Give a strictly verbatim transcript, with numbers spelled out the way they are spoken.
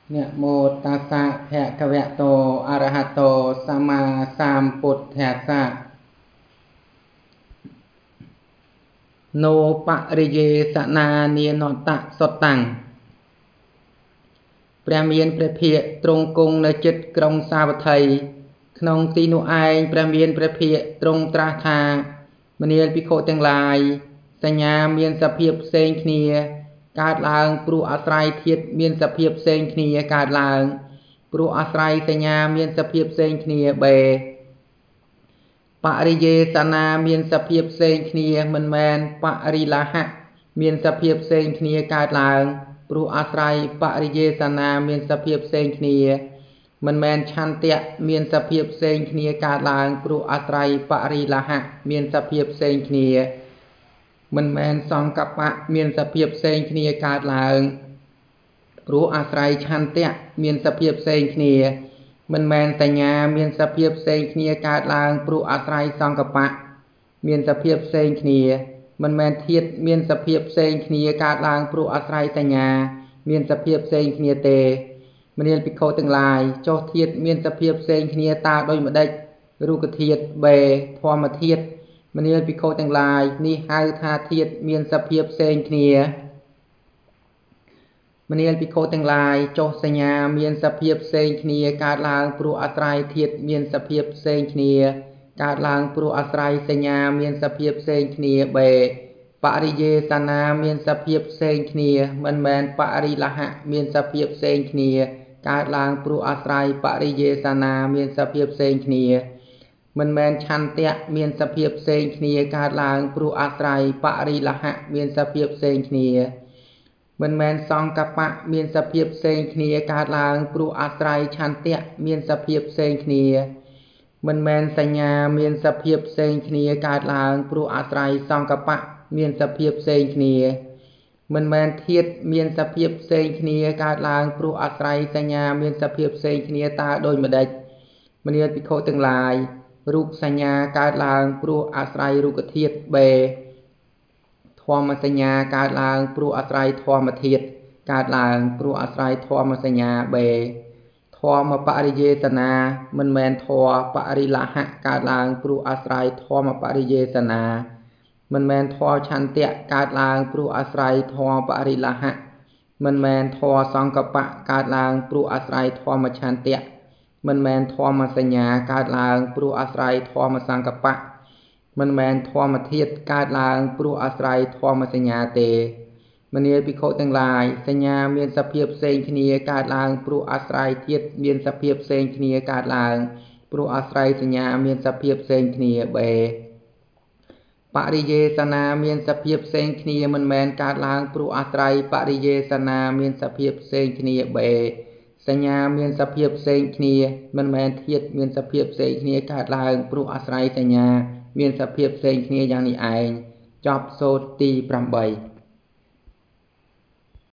Nè mô ta sa thẹ ca vẹ tô a ra hạt tô sa ma sam bụt thẹ sa nô pa ri yê sa na nia nọ tạ sọt tăngព្រះមានព្រះភិក្ខទ្រង់គង់នៅចិត្តក្រុងសាវត្ថីក្នុងទីនោះឯងព្រះមានព្រះភិក្ខទ្រង់ត្រាស់ថាមនាលភិក្ខុទាំងឡាយសញ្ញាមានសភាពផ្សេងគ្នាកើតឡើងព្រោះអាស្រ័យធាតុមានសភាពផ្សេងគ្នាកើតឡើងព្រោះអាស្រ័យសញ្ញាមានសភាពផ្សេងគ្នាបេបរិយេសនាមានសភាពផ្សេងគ្នាមិនមែនបរិលាហៈមានសភាពផ្សេងគ្នាកើតឡើងព្រោះអាស្រ័យបរិយេសនាមានសភាពផ្សេងគ្នាមិនមែនឆន្ទៈមានសភាពផ្សេងគ្នាកើតឡើងព្រោះអាស្រ័យបរិលាហៈមានសភាពផ្សេងគ្នាមិនមែនសង្កបៈមានសភាពផ្សេងគ្នាកើតឡើងព្រោះអាស្រ័យឆន្ទៈមានសភាពផ្សេងគ្នាមិនមែនសញ្ញាមានសភាពផ្សេងគ្នាកើតឡើងព្រោះអាស្រ័យសង្កបៈមានសភាពផ្សេងគ្នាមិនមែនធាតុមានសភាពផ្សេងគ្នាកើតឡើងព្រោះអាស្រ័យសញ្ញាមានសភាពផ្សេងគ្នាទេមនាលភិក្ខុទាំងឡាយចុះធាតុមានសភាពផ្សេងគ្នាតើដូចម្ដេចរូបធាតុបេធម្មធាតុមនាលភិក្ខុទាំងឡាយនេះហៅថាធាតុមានសភាពផ្សេងគ្នាមនាលភិក្ខុទាំងឡាយចុះសញ្ញាមានសភាពផ្សេងគ្នាកើតឡើងព្រោះអាស្រ័យធាតុមានសភាពផ្សេងគ្នាកើតឡើងព្រោះអាស្រ័យសញ្ញាមានសភាពផ្សេងគ្នាបេបរិយេសនាមានសភាពផ្សេងគ្នាមិនមែនបរិលាហៈមានសភាពផ្សេងគ្នាកើតឡើងព្រោះអាស្រ័យបរិយេសនាមានសភាពផ្សេងគ្នាមិនមែនឆន្ទៈមានសភាពផ្សេងគ្នាកើតឡើងព្រោះអាស្រ័យបរិលាហៈមានសភាពផ្សេងគ្នាមិនមែនសង្កបៈមានសភាពផ្សេងគ្នាកើតឡើងព្រោះអាស្រ័យឆន្ទៈមានសភាពផ្សេងគ្នាមិនមែនសញ្ញាមានសភាពផ្សេងគ្នាកើតឡើងព្រោះអាស្រ័យសង្កបៈមានសភាពផ្សេងគ្នាមិនមែនធាតុមានសភាពផ្សេងគ្នាកើតឡើងព្រោះអាស្រ័យសញ្ញាមានសភាពផ្សេងគ្នាតើដូចម្ដេចមនាលភិក្ខុទាំងឡាយរូបសញ្ញាកើតឡើងព្រោះអាស្រ័យរូបធាតុបេធម្មសញ្ញាកើតឡើងព្រោះអាស្រ័យធម្មធាតុកើតឡើងព្រោះអាស្រ័យធម្មសញ្ញាបេធម្មបរិយេសនាមិនមែនធម៌បរិលាហៈកើតឡើងព្រោះអាស្រ័យធម្មបរិយេសនាមិនមែនធម៌ឆន្ទៈកើតឡើងព្រោះអាស្រ័យធម៌បរិលាហៈមិនមែនធម៌សង្កបៈកើតឡើងព្រោះអាស្រ័យធម្មឆន្ទៈមិនមែនធម្មសញ្ញាកើតឡើងព្រោះអាស្រ័យធម្មសង្កបៈមិនមែនធម្មធាតុកើតឡើងព្រោះអាស្រ័យធម្មសញ្ញាទេមនាលភិក្ខុទាំងឡាយសញ្ញាមានសភាពផ្សេងគ្នាកើតឡើងព្រោះអាស្រ័យធាតុមានសភាពផ្សេងគ្នាកើតឡើងព្រោះអាស្រ័យសញ្ញាមានសភាពផ្សេងគ្នាបេបរិយេសនាមានសភាពផ្សេងគ្នាមិនមែនកើតឡើងព្រោះអាស្រ័យបរិយេសនាមានសភាពផ្សេងគ្នាបេសញ្ញាមានសភាពផ្សេងគ្នាមិនមែនធាតុមានសភាពផ្សេងគ្នាកើតឡើងព្រោះអាស្រ័យសញ្ញាមានសភាពផ្សេងគ្នាយ៉ាងនេះឯងចប់សូត្រទីប្រាំបី